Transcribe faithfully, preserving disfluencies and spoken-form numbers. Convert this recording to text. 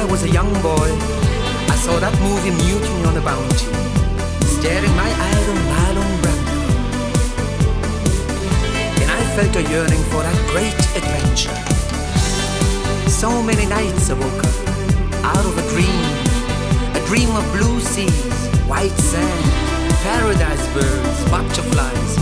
I was a young boy, I saw that movie Mutiny on the Bounty, staring my idol Marlon Brando. And I felt a yearning for that great adventure. So many nights I woke up out of a dream, a dream of blue seas, white sand, paradise birds, butterflies,